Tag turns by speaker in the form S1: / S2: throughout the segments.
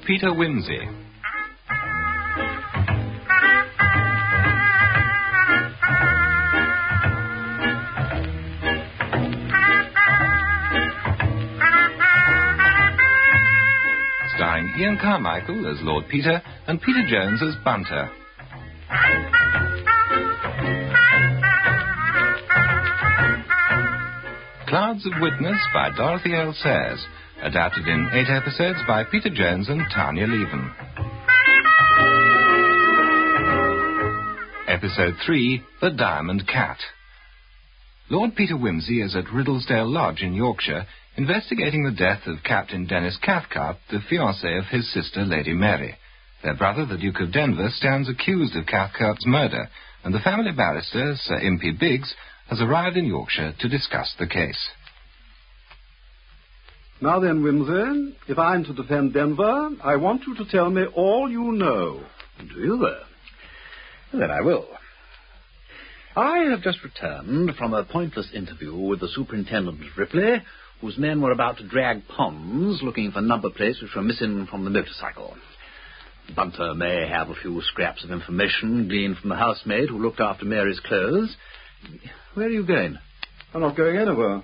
S1: Peter Wimsey. Starring Ian Carmichael as Lord Peter and Peter Jones as Bunter. Clouds of Witness by Dorothy L. Sayers, adapted in 8 episodes by Peter Jones and Tanya Leven. Episode 3, The Diamond Cat. Lord Peter Wimsey is at Riddlesdale Lodge in Yorkshire, investigating the death of Captain Dennis Cathcart, the fiancé of his sister Lady Mary. Their brother, the Duke of Denver, stands accused of Cathcart's murder, and the family barrister, Sir Impey Biggs, has arrived in Yorkshire to discuss the case.
S2: Now then, Wimsey, if I'm to defend Denver, I want you to tell me all you know.
S3: Do you, though? Then I will. I have just returned from a pointless interview with the Superintendent of Ripley, whose men were about to drag ponds looking for number plates which were missing from the motorcycle. Bunter may have a few scraps of information gleaned from the housemaid who looked after Mary's clothes. Where are you going?
S2: I'm not going anywhere.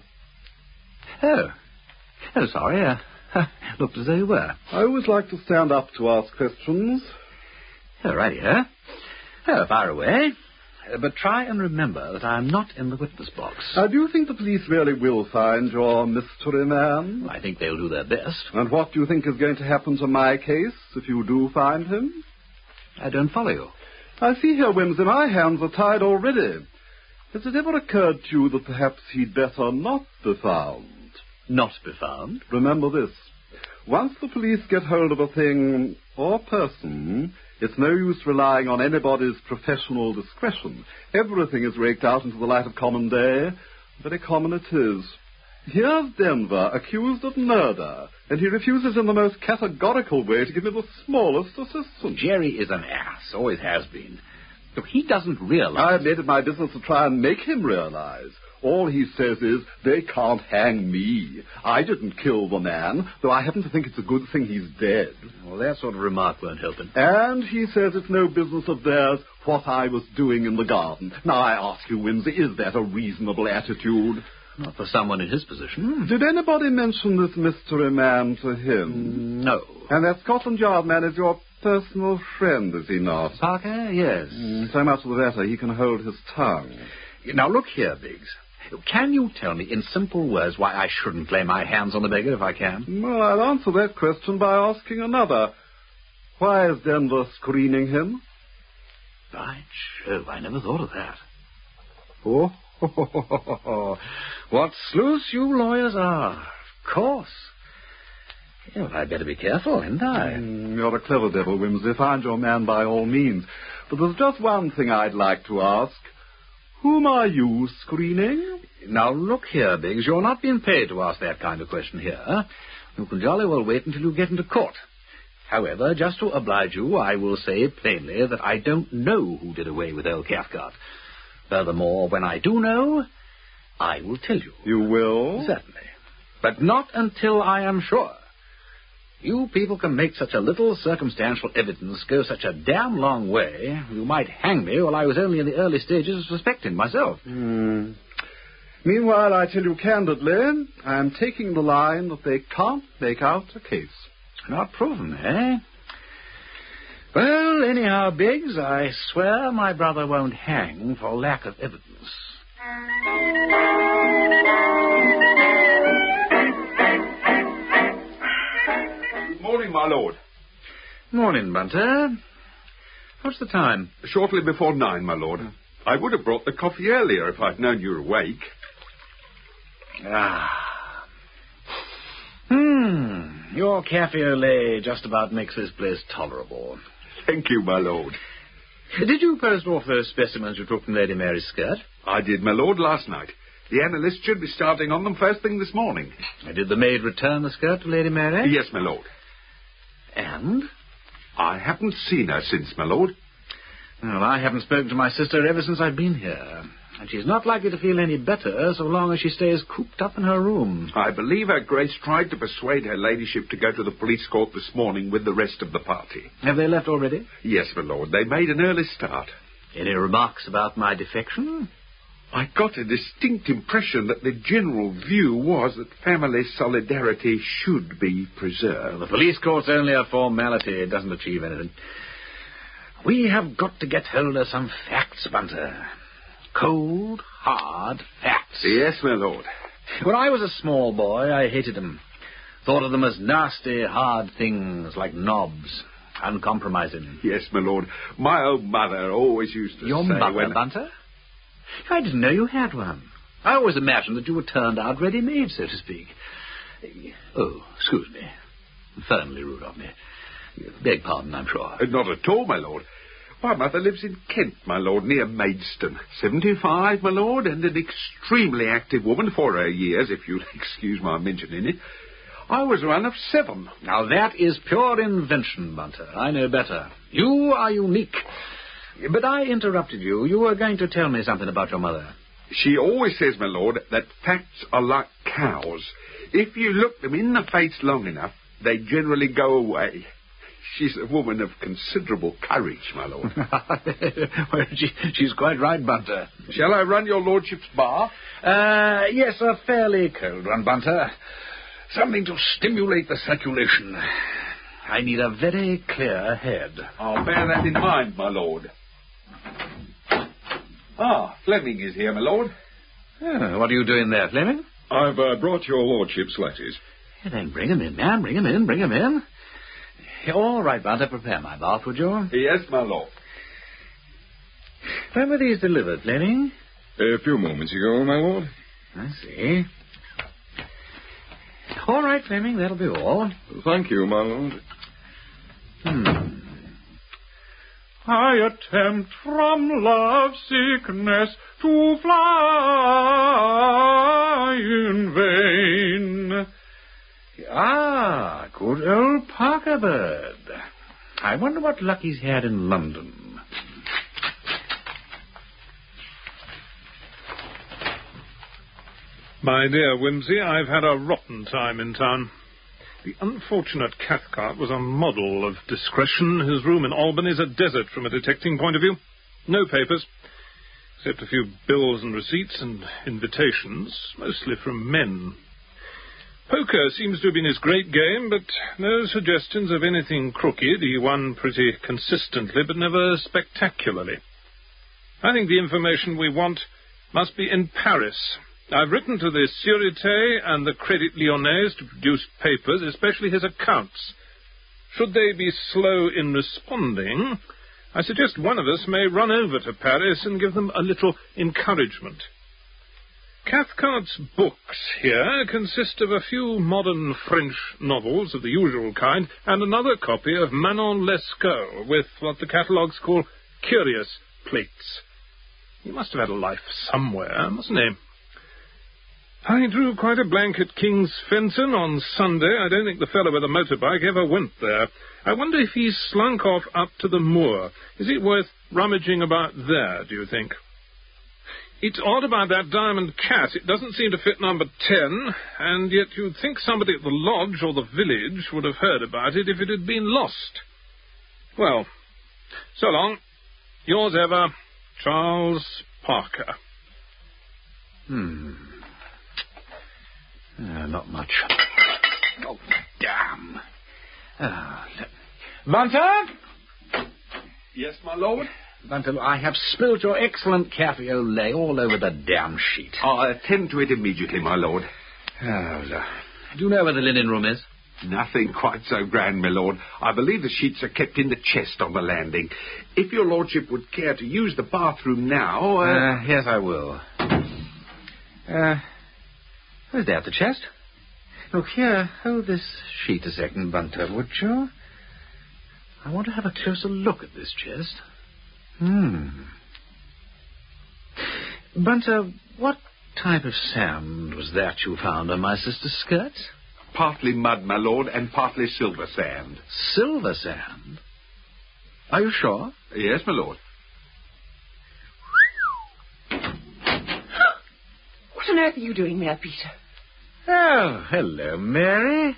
S3: Oh, sorry. Looked as though you were.
S2: I always like to stand up to ask questions.
S3: Oh, righty-ho. Oh, fire away. But try and remember that I am not in the witness box.
S2: Do you think the police really will find your mystery man?
S3: I think they'll do their best.
S2: And what do you think is going to happen to my case if you do find him?
S3: I don't follow you.
S2: I see here, Wimsey, my hands are tied already. Has it ever occurred to you that perhaps he'd better not be found?
S3: Not be found?
S2: Remember this. Once the police get hold of a thing or person, it's no use relying on anybody's professional discretion. Everything is raked out into the light of common day. Very common it is. Here's Denver accused of murder, and he refuses in the most categorical way to give me the smallest assistance.
S3: Jerry is an ass, always has been. Look, he doesn't realize...
S2: I've made it my business to try and make him realize. All he says is, they can't hang me. I didn't kill the man, though I happen to think it's a good thing he's dead.
S3: Well, that sort of remark won't help him.
S2: And he says it's no business of theirs what I was doing in the garden. Now, I ask you, Wimsey, is that a reasonable attitude?
S3: Not for someone in his position.
S2: Did anybody mention this mystery man to him?
S3: No.
S2: And that Scotland Yard man is your personal friend, is he not?
S3: Parker? Yes.
S2: So much the better. He can hold his tongue.
S3: Now, look here, Biggs. Can you tell me in simple words why I shouldn't lay my hands on the beggar if I can?
S2: Well, I'll answer that question by asking another. Why is Denver screening him?
S3: By Jove, I never thought of that.
S2: Oh,
S3: what sleuths you lawyers are. Of course. Yeah, well, I'd better be careful, hadn't I?
S2: You're a clever devil, Wimsey. Find your man by all means. But there's just one thing I'd like to ask. Whom are you screening?
S3: Now, look here, Biggs. You're not being paid to ask that kind of question here. You can jolly well wait until you get into court. However, just to oblige you, I will say plainly that I don't know who did away with old Cathcart. Furthermore, when I do know, I will tell you.
S2: You will?
S3: Certainly. But not until I am sure. You people can make such a little circumstantial evidence go such a damn long way, you might hang me while I was only in the early stages of suspecting myself.
S2: Meanwhile, I tell you candidly, I am taking the line that they can't make out a case.
S3: Not proven, eh? Well, anyhow, Biggs, I swear my brother won't hang for lack of evidence.
S4: Morning, my lord.
S3: Morning, Bunter. What's the time?
S4: Shortly before 9, my lord. I would have brought the coffee earlier if I'd known you were awake.
S3: Your cafe au lait just about makes this place tolerable.
S4: Thank you, my lord.
S3: Did you post off those specimens you took from Lady Mary's skirt?
S4: I did, my lord, last night. The analyst should be starting on them first thing this morning.
S3: Did the maid return the skirt to Lady Mary?
S4: Yes, my lord.
S3: And?
S4: I haven't seen her since, my lord.
S3: Well, I haven't spoken to my sister ever since I've been here. And she's not likely to feel any better so long as she stays cooped up in her room.
S4: I believe Her Grace tried to persuade her ladyship to go to the police court this morning with the rest of the party.
S3: Have they left already?
S4: Yes, my lord. They made an early start.
S3: Any remarks about my defection?
S4: I got a distinct impression that the general view was that family solidarity should be preserved.
S3: Well, the police court's only a formality. It doesn't achieve anything. We have got to get hold of some facts, Bunter. Cold, hard facts.
S4: Yes, my lord.
S3: When I was a small boy, I hated them. Thought of them as nasty, hard things like knobs. Uncompromising.
S4: Yes, my lord. My old mother always used to
S3: Your
S4: say
S3: mother, Bunter? I didn't know you had one. I always imagined that you were turned out ready-made, so to speak. Oh, excuse me. Infernally rude of me. Beg pardon, I'm sure.
S4: Not at all, my lord. My mother lives in Kent, my lord, near Maidstone. 75, my lord, and an extremely active woman for her years, if you'll excuse my mentioning it. I was one of 7.
S3: Now, that is pure invention, Bunter. I know better. You are unique. But I interrupted you. You were going to tell me something about your mother.
S4: She always says, my lord, that facts are like cows. If you look them in the face long enough, they generally go away. She's a woman of considerable courage, my lord.
S3: Well, she's quite right, Bunter.
S4: Shall I run your lordship's bath?
S3: Yes, a fairly cold one, Bunter. Something to stimulate the circulation. I need a very clear head.
S4: I'll bear that in mind, my lord. Fleming is here, my lord.
S3: Oh, what are you doing there, Fleming?
S5: I've brought your lordship's letters.
S3: Then bring him in, man. Bring him in. All right, Bunter, prepare my bath, would you?
S4: Yes, my lord.
S3: When were these delivered, Fleming?
S5: A few moments ago, my lord.
S3: I see. All right, Fleming, that'll be all.
S5: Thank you, my lord.
S6: I attempt from love sickness to fly in vain.
S3: Ah, good old Parker bird. I wonder what luck he's had in London.
S6: My dear Whimsy, I've had a rotten time in town. The unfortunate Cathcart was a model of discretion. His room in Albany is a desert from a detecting point of view. No papers, except a few bills and receipts and invitations, mostly from men. Poker seems to have been his great game, but no suggestions of anything crooked. He won pretty consistently, but never spectacularly. I think the information we want must be in Paris. I've written to the Sûreté and the Crédit Lyonnais to produce papers, especially his accounts. Should they be slow in responding, I suggest one of us may run over to Paris and give them a little encouragement. Cathcart's books here consist of a few modern French novels of the usual kind and another copy of Manon Lescaut with what the catalogues call curious plates. He must have had a life somewhere, mustn't he? I drew quite a blank at King's Fenton on Sunday. I don't think the fellow with the motorbike ever went there. I wonder if he's slunk off up to the moor. Is it worth rummaging about there, do you think? It's odd about that diamond cat. It doesn't seem to fit number 10, and yet you'd think somebody at the lodge or the village would have heard about it if it had been lost. Well, so long. Yours ever, Charles Parker.
S3: Not much. Oh, damn. Bunter?
S4: Yes, my lord?
S3: Bunter, I have spilled your excellent cafe au lait all over the damn sheet.
S4: I'll attend to it immediately, my lord.
S3: Do you know where the linen room is?
S4: Nothing quite so grand, my lord. I believe the sheets are kept in the chest on the landing. If your lordship would care to use the bathroom now...
S3: Yes, I will. Where's that, the chest? Look here, hold this sheet a second, Bunter, would you? I want to have a closer look at this chest. Bunter, what type of sand was that you found on my sister's skirts?
S4: Partly mud, my lord, and partly silver sand.
S3: Silver sand? Are you sure?
S4: Yes, my lord.
S7: on earth are you doing there, Peter?
S3: Oh, hello, Mary.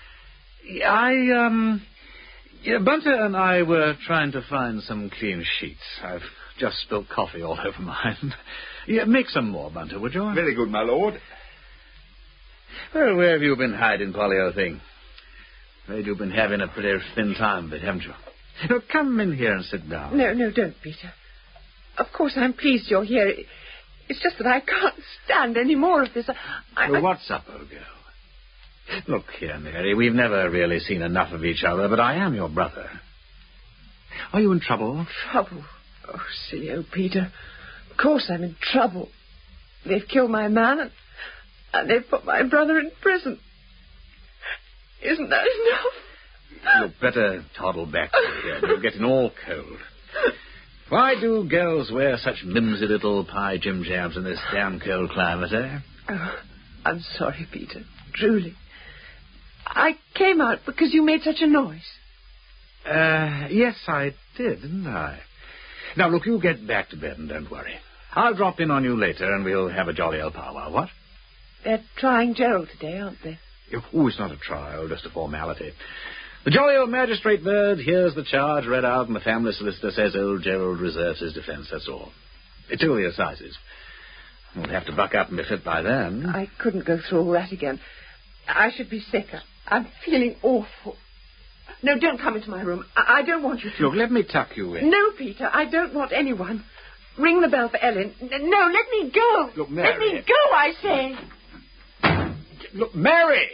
S3: Bunter and I were trying to find some clean sheets. I've just spilt coffee all over mine. Make some more, Bunter, would you?
S4: Very good, my lord.
S3: Well, where have you been hiding, Polly, old thing? Afraid you've been having a pretty thin time of it, haven't you? Come in here and sit down.
S7: No, don't, Peter. Of course, I'm pleased you're here. It's just that I can't stand any more of this.
S3: What's up, old girl? Look here, Mary, we've never really seen enough of each other, but I am your brother. Are you in trouble?
S7: Trouble? Oh, silly old Peter. Of course I'm in trouble. They've killed my man, and they've put my brother in prison. Isn't that enough?
S3: You'd better toddle back here. You're getting all cold. Why do girls wear such mimsy little pie Jim Jams in this damn cold climate, eh?
S7: Oh, I'm sorry, Peter. Truly. I came out because you made such a noise.
S3: Yes, I did, didn't I? Now, look, you get back to bed and don't worry. I'll drop in on you later and we'll have a jolly old powwow, what?
S7: They're trying Gerald today, aren't they?
S3: Oh, it's not a trial, just a formality. The jolly old magistrate bird hears the charge read out and the family solicitor says old Gerald reserves his defence, that's all. Till the assizes. We'll have to buck up and be fit by then.
S7: I couldn't go through all that again. I should be sicker. I'm feeling awful. No, don't come into my room. I don't want you to.
S3: Look, let me tuck you in.
S7: No, Peter, I don't want anyone. Ring the bell for Ellen. No, let me go.
S3: Look, Mary.
S7: Let me go, I say.
S3: Look, Mary!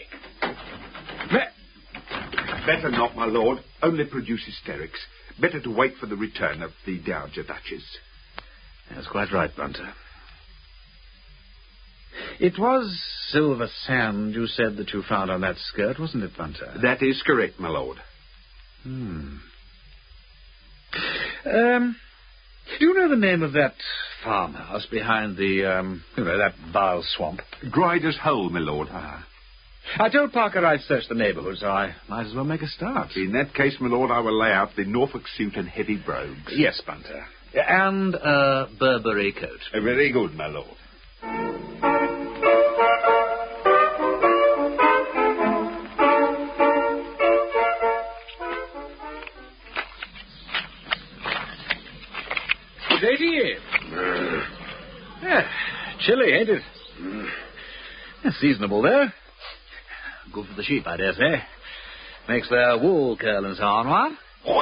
S4: Better not, my lord. Only produce hysterics. Better to wait for the return of the Dowager Duchess.
S3: That's quite right, Bunter. It was silver sand you said that you found on that skirt, wasn't it, Bunter?
S4: That is correct, my lord.
S3: Do you know the name of that farmhouse behind the, that vile swamp?
S4: Grider's Hole, my lord.
S3: I told Parker I'd search the neighbourhood, so I might as well make a start.
S4: In that case, my lord, I will lay out the Norfolk suit and heavy brogues.
S3: Yes, Bunter. And a Burberry coat.
S4: Very good, my lord.
S3: Good day to you. Chilly, ain't it? Seasonable, though. Good for the sheep, I dare say. Makes their wool curl and so on, what?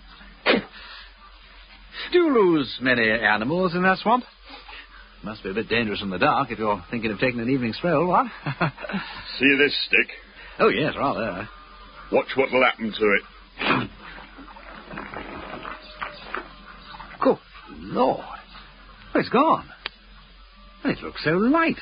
S3: Do you lose many animals in that swamp? Must be a bit dangerous in the dark if you're thinking of taking an evening stroll, what?
S5: See this stick?
S3: Oh, yes, rather.
S5: Watch what'll happen to it.
S3: Good Lord. Oh, it's gone. It looks so light.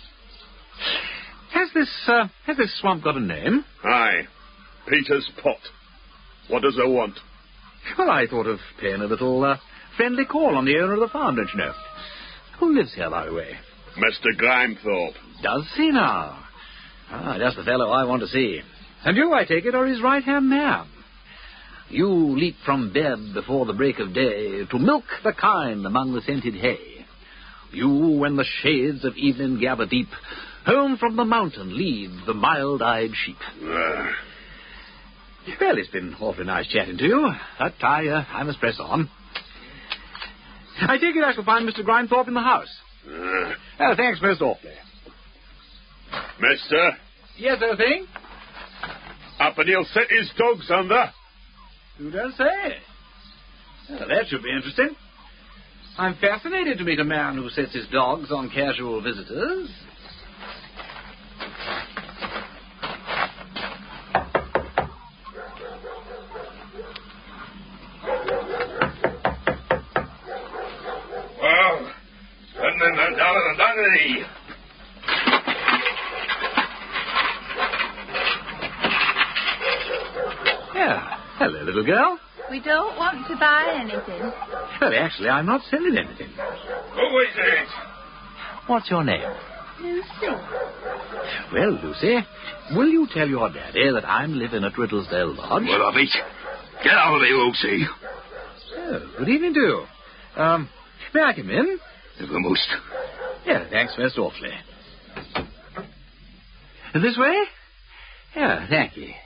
S3: Has this swamp got a name?
S5: Aye. Peter's Pot. What does it want?
S3: Well, I thought of paying a little friendly call on the owner of the farm, don't you know? Who lives here, by the way?
S5: Mr. Grimethorpe.
S3: Does he now? Just the fellow I want to see. And you, I take it, are his right-hand man. You leap from bed before the break of day to milk the kine among the scented hay. You, when the shades of evening gather deep, home from the mountain lead the mild-eyed sheep. Well, it's been awfully nice chatting to you, but I must press on. I take it I shall find Mr. Grimethorpe in the house. Thanks most awfully.
S5: Mister?
S3: Yes, sir, thing?
S5: Up and he'll set his dogs under.
S3: You don't say. Well, that should be interesting. I'm fascinated to meet a man who sets his dogs on casual visitors. Yeah. Hello, little girl.
S8: We don't want to buy anything.
S3: Well, actually, I'm not selling anything.
S5: Who is it?
S3: What's your name?
S8: Lucy.
S3: Well, Lucy, will you tell your daddy that I'm living at Riddlesdale Lodge?
S5: Well, of it. Get out of here, Lucy.
S3: Oh, good evening to you. May I come in?
S5: If I must.
S3: Yeah, thanks most awfully. This way? Yeah, thank you.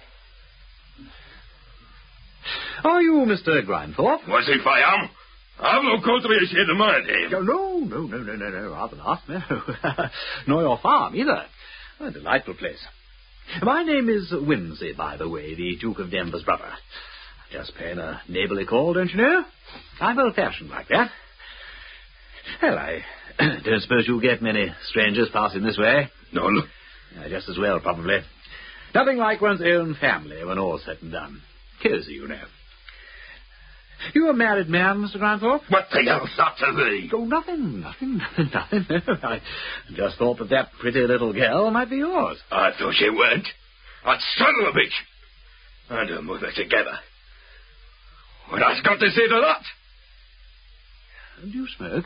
S3: Are you Mr. Grimethorpe?
S5: Was if I am? I've no call to be ashamed of my name.
S3: No, rather not, no. Nor your farm, either. A delightful place. My name is Whimsy, by the way, the Duke of Denver's brother. Just paying a neighbourly call, don't you know? I'm old-fashioned like that. Well, I don't suppose you get many strangers passing this way.
S5: None.
S3: Just as well, probably. Nothing like one's own family when all's said and done. Cosy, you know. You a married man, Mr. Grimethorpe?
S5: What the hell's that to thee?
S3: Oh, nothing. I just thought that pretty little girl might be yours.
S5: I thought she weren't. That son of a bitch. And her mother together. What has got to say to that?
S3: Do you smoke?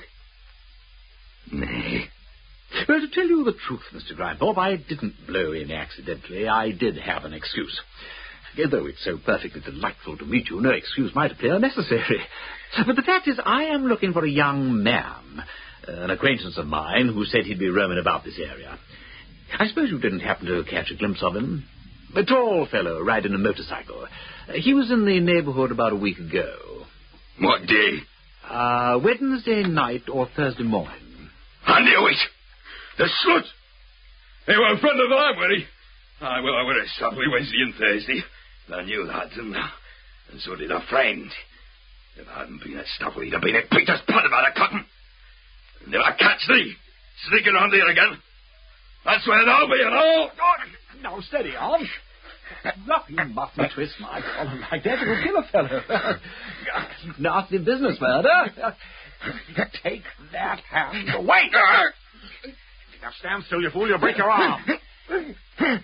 S5: Nay.
S3: Well, to tell you the truth, Mr. Grimethorpe, I didn't blow in accidentally. I did have an excuse. Though it's so perfectly delightful to meet you, no excuse might appear necessary. But the fact is, I am looking for a young man, an acquaintance of mine, who said he'd be roaming about this area. I suppose you didn't happen to catch a glimpse of him? A tall fellow riding a motorcycle. He was in the neighbourhood about a week ago.
S5: What day?
S3: Wednesday night or Thursday morning.
S5: I knew it! The slut! He were a friend of mine, were he? I were a Saturday, Wednesday and Thursday. I knew that, and so did a friend. If I hadn't been at Staffel, he'd have been at Peter's pot about a cotton. And if I catch thee, sneaking around here again, that's where they'll be, and all.
S3: Now, steady on. You mustn't twist my collar like that. It'll kill a fellow. Nasty business, murder. Take that hand away. Now, stand still, you fool. You'll break your arm. Better.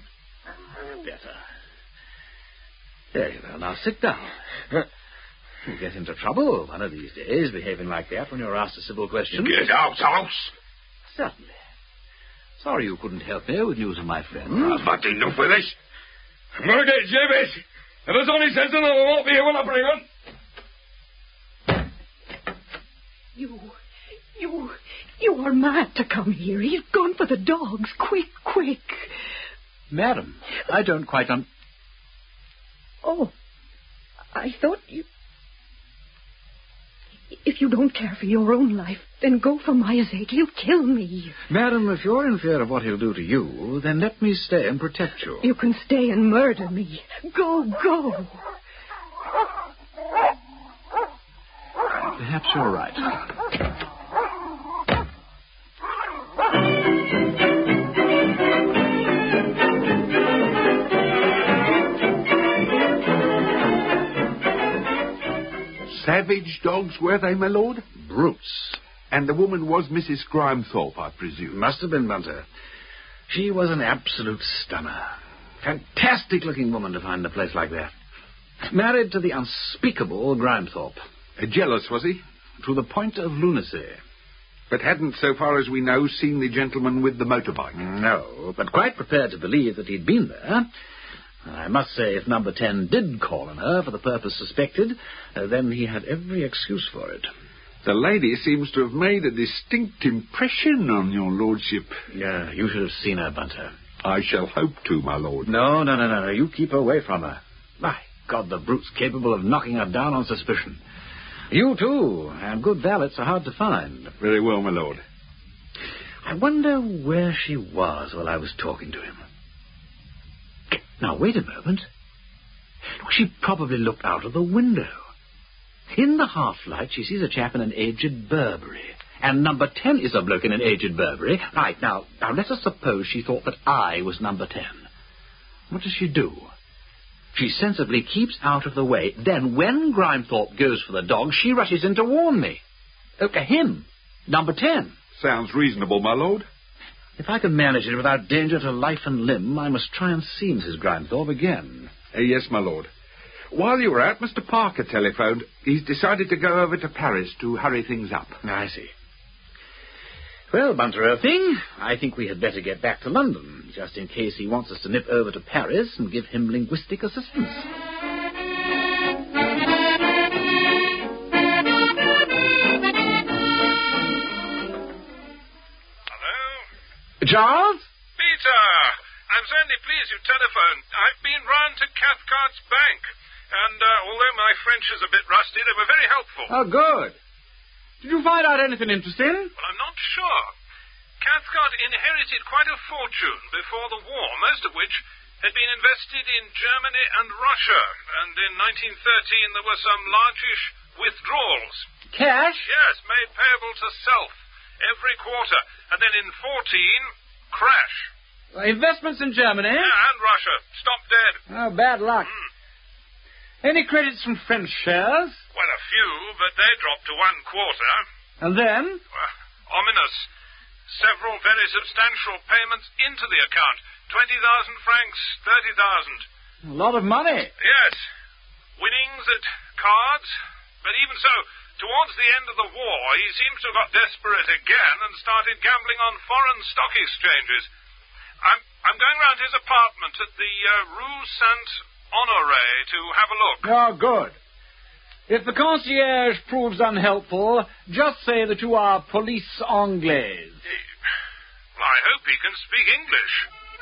S3: There you are. Now, sit down. You'll get into trouble one of these days, behaving like that when you're asked a civil question.
S5: Get out, house.
S3: Certainly. Sorry you couldn't help me with news of my friend.
S5: I've had enough with this. I'm going to get Jabez. If there's only sense in it, I won't be here when I bring him.
S7: You are mad to come here. He's gone for the dogs. Quick.
S3: Madam, I don't quite
S7: Oh, I thought you... If you don't care for your own life, then go for my sake. He'll kill me.
S3: Madam, if you're in fear of what he'll do to you, then let me stay and protect you.
S7: You can stay and murder me. Go.
S3: Perhaps you're right.
S4: Savage dogs, were they, my lord?
S3: Brutes.
S4: And the woman was Mrs. Grimethorpe, I presume.
S3: Must have been, Bunter. She was an absolute stunner. Fantastic-looking woman to find a place like that. Married to the unspeakable Grimethorpe.
S4: Jealous, was he?
S3: To the point of lunacy.
S4: But hadn't, so far as we know, seen the gentleman with the motorbike.
S3: No, but quite prepared to believe that he'd been there. I must say, if Number 10 did call on her for the purpose suspected, then he had every excuse for it.
S4: The lady seems to have made a distinct impression on your lordship.
S3: Yeah, you should have seen her, Bunter.
S4: I shall hope to, my lord.
S3: No. You keep away from her. My God, the brute's capable of knocking her down on suspicion. You, too, and good valets are hard to find.
S4: Very well, my lord.
S3: I wonder where she was while I was talking to him. Now, wait a moment. She probably looked out of the window. In the half-light, she sees a chap in an aged Burberry. And Number 10 is a bloke in an aged Burberry. Right, now let us suppose she thought that I was Number 10. What does she do? She sensibly keeps out of the way. Then, when Grimethorpe goes for the dog, she rushes in to warn me. Him, Number 10.
S4: Sounds reasonable, my lord.
S3: If I can manage it without danger to life and limb, I must try and see Mrs. Grimethorpe again.
S4: Yes, my lord. While you were out, Mr. Parker telephoned. He's decided to go over to Paris to hurry things up.
S3: I see. Well, Bunter, old thing, I think we had better get back to London, just in case he wants us to nip over to Paris and give him linguistic assistance.
S6: Hello?
S3: Charles?
S6: Peter! I'm certainly pleased you telephoned. I've been round to Cathcart's bank, and although my French is a bit rusty, they were very helpful.
S3: Oh, good. Did you find out anything interesting?
S6: Well, I'm not sure. Cathcart inherited quite a fortune before the war, most of which had been invested in Germany and Russia, and in 1913 there were some largish withdrawals.
S3: Cash?
S6: Yes, made payable to self every quarter, and then in 14, crash.
S3: Investments in Germany?
S6: Yeah, and Russia. Stopped dead.
S3: Oh, bad luck. Any credits from French shares?
S6: Well, a few, but they dropped to 1 quarter.
S3: And then?
S6: Ominous. Several very substantial payments into the account. 20,000 francs, 30,000.
S3: A lot of money.
S6: Yes. Winnings at cards. But even so, towards the end of the war, he seems to have got desperate again and started gambling on foreign stock exchanges. I'm going round his apartment at the Rue Saint-Honoré to have a look.
S3: Oh, good. If the concierge proves unhelpful, just say that you are police anglaise.
S6: Well, I hope he can speak English.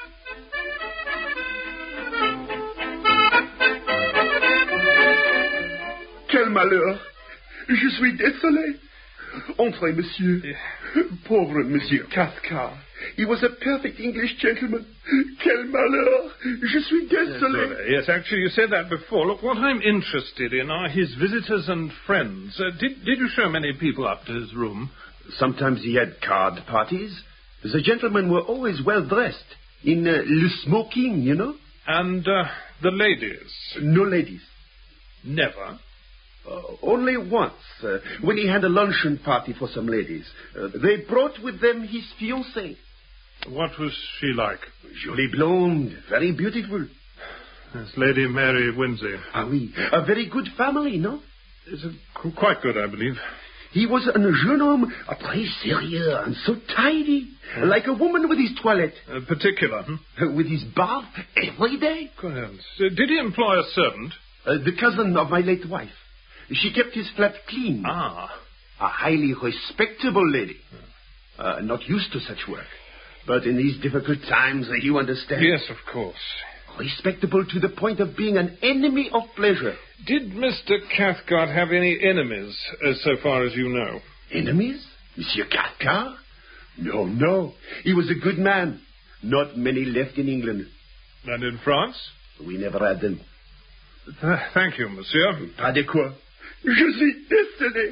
S9: Quel malheur! Je suis désolé. Entrez, monsieur. Pauvre monsieur Cathcart. He was a perfect English gentleman. Quel malheur! Je suis désolé.
S6: Yes, actually, you said that before. Look, what I'm interested in are his visitors and friends. Did you show many people up to his room?
S9: Sometimes he had card parties. The gentlemen were always well dressed. In le smoking, you know.
S6: And the ladies?
S9: No ladies.
S6: Never?
S9: Only once, when he had a luncheon party for some ladies. They brought with them his fiancée.
S6: What was she like?
S9: Jolie blonde, very beautiful.
S6: Yes, Lady Mary Wimsey.
S9: Ah oui, a very good family, no?
S6: It's quite good, I believe.
S9: He was a jeune homme, très sérieux and so tidy, like a woman with his toilette.
S6: Particular,
S9: With his bath every day.
S6: Good heavens. Did he employ a servant?
S9: The cousin of my late wife. She kept his flat clean.
S6: Ah.
S9: A highly respectable lady. Not used to such work. But in these difficult times, you understand.
S6: Yes, of course.
S9: Respectable to the point of being an enemy of pleasure.
S6: Did Mr. Cathcart have any enemies, so far as you know?
S9: Enemies? Monsieur Cathcart? No. He was a good man. Not many left in England.
S6: And in France?
S9: We never had them.
S6: Thank you, monsieur.
S9: Pas de quoi. Je suis désolé.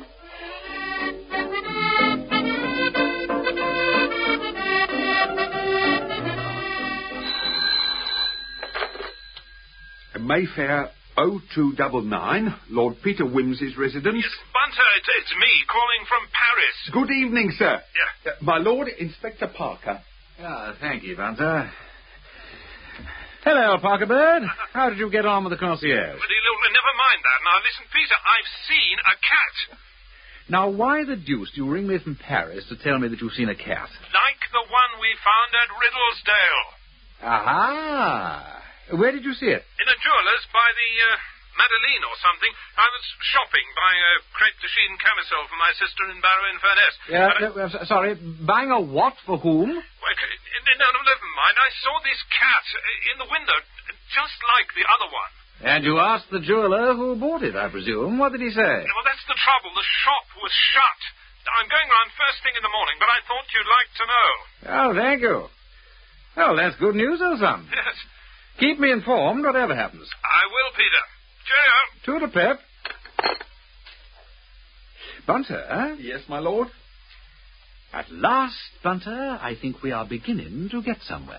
S4: Mayfair 0299, Lord Peter Wimsey's residence.
S6: Yes, Bunter, it's me calling from Paris.
S4: Good evening, sir.
S6: Yeah.
S4: My Lord, Inspector Parker.
S3: Thank you, Bunter. Hello, Parker Bird. How did you get on with the concierge?
S6: Well, never mind that. Now, listen, Peter, I've seen a cat.
S3: Now, why the deuce do you ring me from Paris to tell me that you've seen a cat?
S6: Like the one we found at Riddlesdale.
S3: Aha! Where did you see it?
S6: In a jeweller's by the Madeleine or something. I was shopping, buying a crepe de chine camisole for my sister in Barrow-in-Furness.
S3: Sorry, buying a what for whom?
S6: Well, no, never mind. I saw this cat in the window, just like the other one.
S3: And you asked the jeweller who bought it, I presume. What did he say?
S6: Well, that's the trouble. The shop was shut. I'm going round first thing in the morning, but I thought you'd like to know.
S3: Oh, thank you. Well, that's good news, old son.
S6: Yes.
S3: Keep me informed, whatever happens.
S6: I will, Peter. Cheerio.
S3: To the pep. Bunter?
S4: Yes, my Lord?
S3: At last, Bunter, I think we are beginning to get somewhere.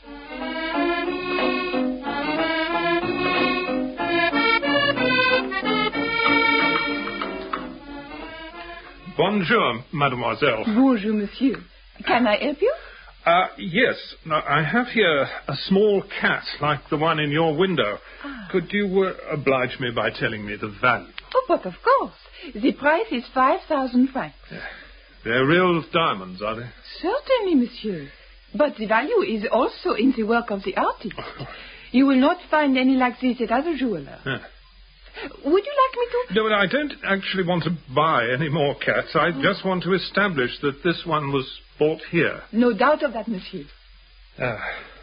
S6: Bonjour, mademoiselle.
S7: Bonjour, monsieur. Can I help you?
S6: Yes. Now, I have here a small cat like the one in your window. Could you oblige me by telling me the value?
S7: Oh, but of course. The price is 5,000 francs.
S6: They're real diamonds, are they?
S7: Certainly, monsieur. But the value is also in the work of the artist. You will not find any like this at other jewelers.
S6: Yeah.
S7: Would you like me to...
S6: No, I don't actually want to buy any more cats. I just want to establish that this one was bought here.
S7: No doubt of that, monsieur.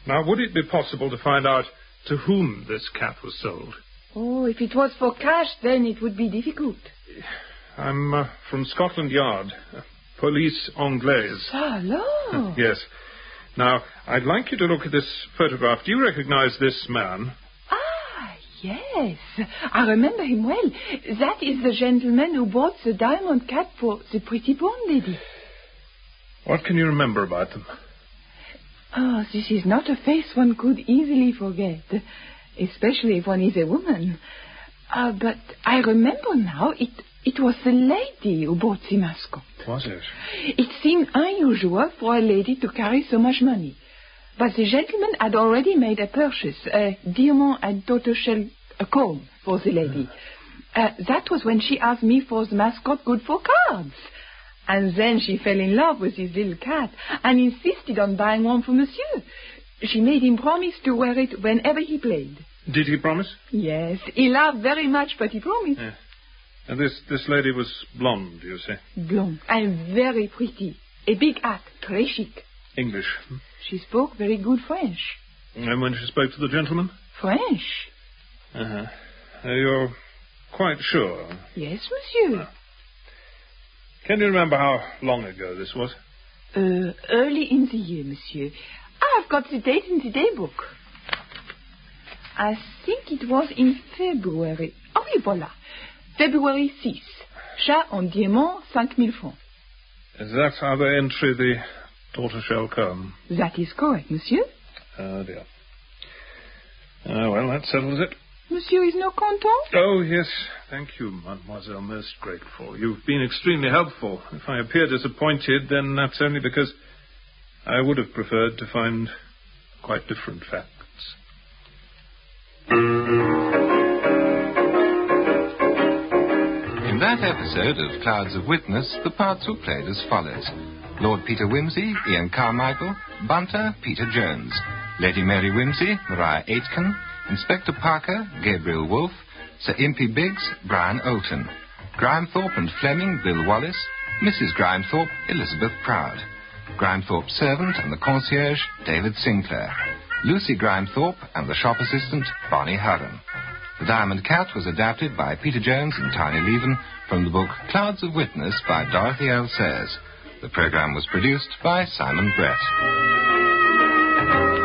S6: Now, would it be possible to find out to whom this cat was sold?
S7: Oh, if it was for cash, then it would be difficult.
S6: I'm from Scotland Yard. Police Anglaise.
S7: Hello.
S6: Yes. Now, I'd like you to look at this photograph. Do you recognize this man?
S7: Ah, yes. I remember him well. That is the gentleman who bought the diamond cat for the pretty blonde lady.
S6: What can you remember about them?
S7: Oh, this is not a face one could easily forget, especially if one is a woman. But I remember now, it was the lady who bought the mascot.
S6: Was it?
S7: It seemed unusual for a lady to carry so much money. But the gentleman had already made a purchase, a diamond and tortoiseshell comb for the lady. That was when she asked me for the mascot good for cards. And then she fell in love with his little cat and insisted on buying one for Monsieur. She made him promise to wear it whenever he played.
S6: Did he promise?
S7: Yes, he laughed very much, but he promised.
S6: Yeah. And this lady was blonde, you say?
S7: Blonde and very pretty. A big hat, très chic.
S6: English.
S7: She spoke very good French.
S6: And when she spoke to the gentleman?
S7: French.
S6: Uh-huh. You're quite sure?
S7: Yes, Monsieur.
S6: Can you remember how long ago this was?
S7: Early in the year, Monsieur. I've got the date in the day book. I think it was in February. Oh, oui, voilà. February 6. Chat en diamant, 5,000 francs.
S6: Is that other entry the tortoiseshell comb?
S7: That is correct, Monsieur.
S6: Oh, dear. Well, that settles it.
S7: Monsieur is no content?
S6: Oh, yes. Thank you, mademoiselle. Most grateful. You've been extremely helpful. If I appear disappointed, then that's only because I would have preferred to find quite different facts.
S1: In that episode of Clouds of Witness, the parts were played as follows. Lord Peter Wimsey, Ian Carmichael; Bunter, Peter Jones; Lady Mary Wimsey, Maria Aitken; Inspector Parker, Gabriel Wolfe; Sir Impey Biggs, Brian Olton; Grimethorpe and Fleming, Bill Wallace; Mrs. Grimethorpe, Elizabeth Proud; Grimethorpe's servant and the concierge, David Sinclair; Lucy Grimethorpe and the shop assistant, Bonnie Hurren. The Diamond Cat was adapted by Peter Jones and Tiny Leven from the book Clouds of Witness by Dorothy L. Sayers. The program was produced by Simon Brett.